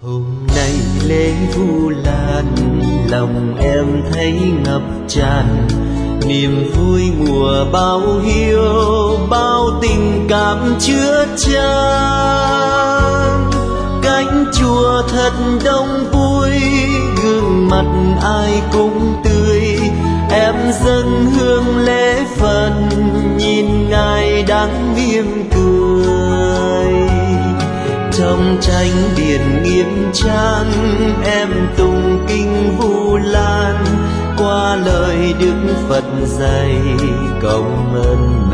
Hôm nay lễ Vu Lan, lòng em thấy ngập tràn, niềm vui mùa báo hiếu, bao tình cảm chứa chan. Cánh chùa thật đông vui, gương mặt ai cũng tươi, em dâng hương lễ Phật, nhìn Ngài đang mỉm cười. Trong tranh điện nghiêm trang, em tụng kinh Vu Lan, qua lời Đức Phật dạy cầu ơn